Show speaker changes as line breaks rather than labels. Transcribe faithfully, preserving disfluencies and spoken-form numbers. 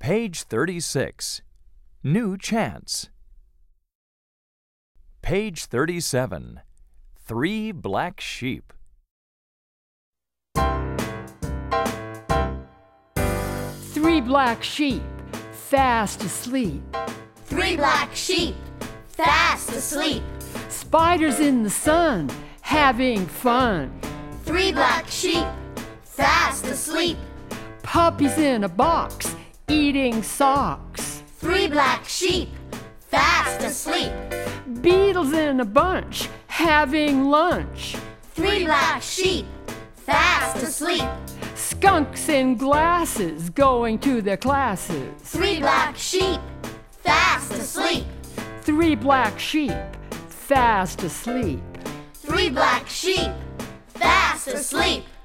Page thirty-six. New Chants. Page thirty-seven. Three Black Sheep.
Three black sheep, fast asleep.
Three black sheep, fast asleep.
Spiders in the sun, having fun.
Three black sheep, fast asleep.
Puppies in a box, eating socks.
Three black sheep, fast asleep.
Beetles in a bunch, having lunch.
Three black sheep, fast asleep.
Skunks in glasses, going to their classes.
Three black sheep, fast asleep.
Three black sheep, fast asleep.
Three black sheep, fast asleep.